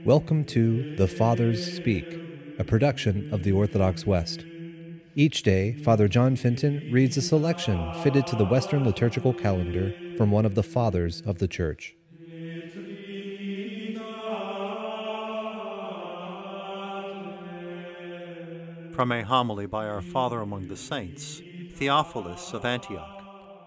Welcome to The Fathers Speak, a production of the Orthodox West. Each day, Father John Fenton reads a selection fitted to the Western liturgical calendar from one of the Fathers of the Church. From a homily by our Father among the Saints, Theophilus of Antioch.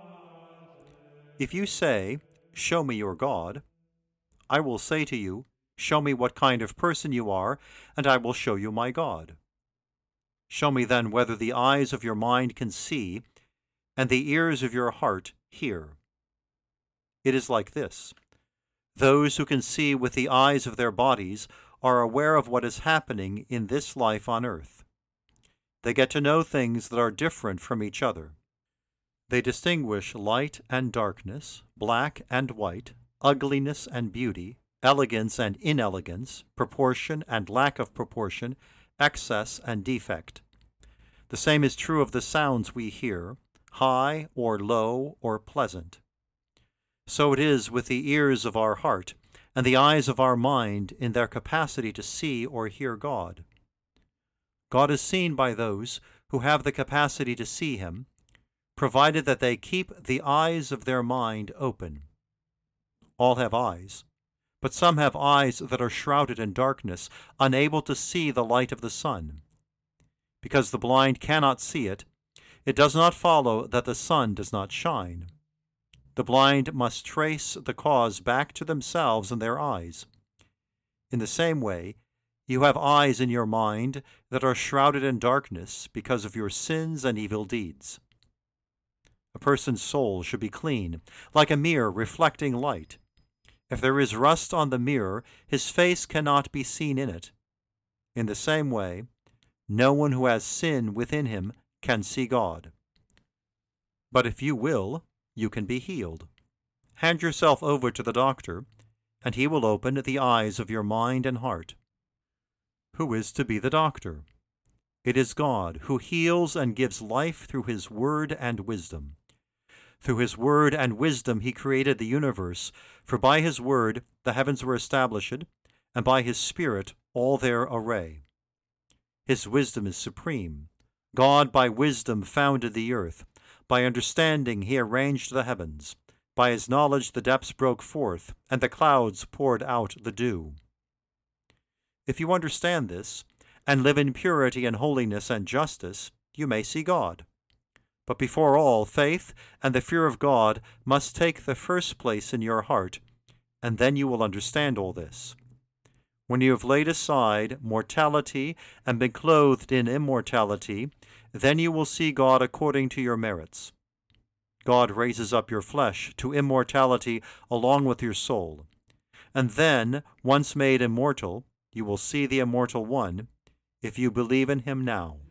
If you say, "Show me your God," I will say to you, "Show me what kind of person you are, and I will show you my God." Show me then whether the eyes of your mind can see, and the ears of your heart hear. It is like this. Those who can see with the eyes of their bodies are aware of what is happening in this life on earth. They get to know things that are different from each other. They distinguish light and darkness, black and white, ugliness and beauty, elegance and inelegance, proportion and lack of proportion, excess and defect. The same is true of the sounds we hear, high or low or pleasant. So it is with the ears of our heart and the eyes of our mind in their capacity to see or hear God. God is seen by those who have the capacity to see him, provided that they keep the eyes of their mind open. All have eyes, but some have eyes that are shrouded in darkness, unable to see the light of the sun. Because the blind cannot see it, it does not follow that the sun does not shine. The blind must trace the cause back to themselves and their eyes. In the same way, you have eyes in your mind that are shrouded in darkness because of your sins and evil deeds. A person's soul should be clean, like a mirror reflecting light. If there is rust on the mirror, his face cannot be seen in it. In the same way, no one who has sin within him can see God. But if you will, you can be healed. Hand yourself over to the doctor, and he will open the eyes of your mind and heart. Who is to be the doctor? It is God, who heals and gives life through his word and wisdom. Through his word and wisdom he created the universe, for by his word the heavens were established, and by his Spirit all their array. His wisdom is supreme. God by wisdom founded the earth. By understanding he arranged the heavens. By his knowledge the depths broke forth, and the clouds poured out the dew. If you understand this, and live in purity and holiness and justice, you may see God. But before all, faith and the fear of God must take the first place in your heart, and then you will understand all this. When you have laid aside mortality and been clothed in immortality, then you will see God according to your merits. God raises up your flesh to immortality along with your soul. And then, once made immortal, you will see the Immortal One, if you believe in him now.